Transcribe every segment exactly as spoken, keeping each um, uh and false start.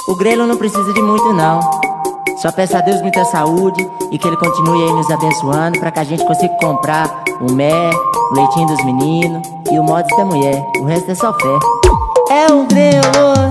O grelo não precisa de muito não. Só peço a Deus muita saúde e que Ele continue aí nos abençoando, pra que a gente consiga comprar o mé, o leitinho dos meninos e o mods da mulher. O resto é só fé. É o grelo.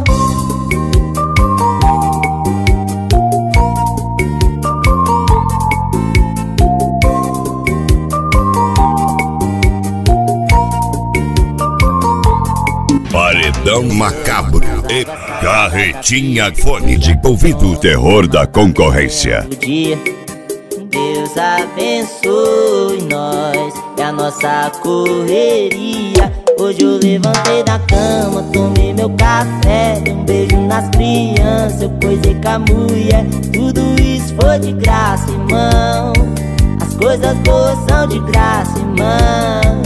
Paredão Macabro e Carretinha, fone de ouvido, o terror da concorrência. Deus abençoe nós, é a nossa correria. Hoje eu levantei da cama, tomei meu café, dei um beijo nas crianças, eu coisei com a mulher. Tudo isso foi de graça, irmão. As coisas boas são de graça, irmão.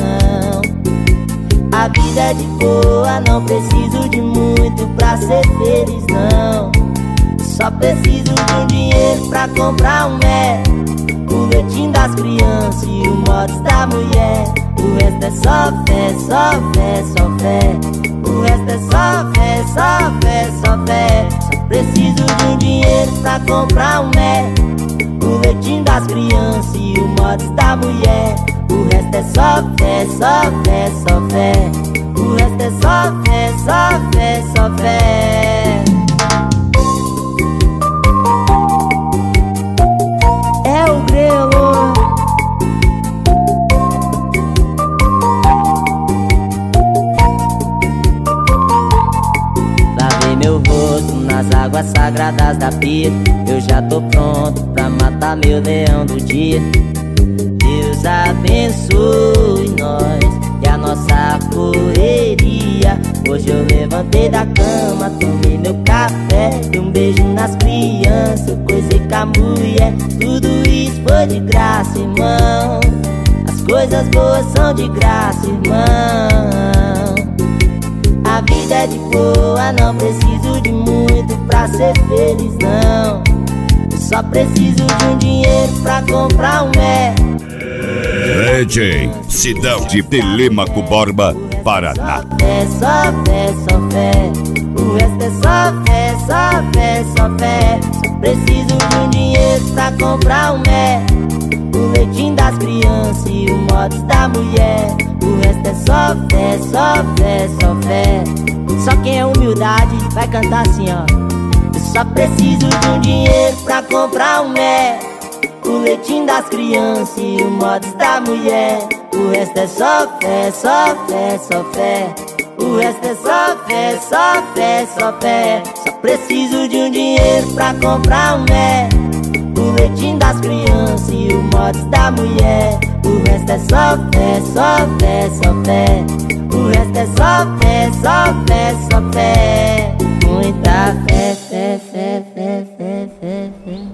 A vida é de boa, não preciso de muito pra ser feliz, não. Só preciso de um dinheiro pra comprar um mé, o leitinho das crianças e o mods da mulher. O resto é só fé, só fé, só fé. O resto é só fé, só fé, só fé. Só preciso de um dinheiro pra comprar um mé, o leitinho das crianças e o mods da mulher. O resto é só fé, só fé, só fé. O resto é só fé, só fé, só fé. É o grelo. Lavei meu rosto nas águas sagradas da pia. Eu já tô pronto pra matar meu leão do dia. Deus abençoe nós e a nossa correria. Hoje eu levantei da cama, tomei meu café, dei um beijo nas crianças, eu coisei com a mulher. Tudo isso foi de graça, irmão. As coisas boas são de graça, irmão. A vida é de boa, não preciso de muito pra ser feliz, não. Eu só preciso de um dinheiro pra comprar um mé. D J Sidão de Telêmaco Borba, Paraná. É só fé, só fé. O resto é só fé, só fé, só fé. Só preciso de um dinheiro pra comprar um mé, o leitinho das crianças e o mods da mulher. O resto é só fé, só fé, só fé. Só quem é humildade vai cantar assim, ó. Eu só preciso de um dinheiro pra comprar um mé, o leitinho das crianças e o mods da mulher. O resto é só fé, só fé, só fé. O resto é só fé, só fé, só fé. Só preciso de um dinheiro pra comprar um mé, o leitinho das crianças e o mods da mulher. O resto é só fé, só fé, só fé. O resto é só fé, só fé, só fé.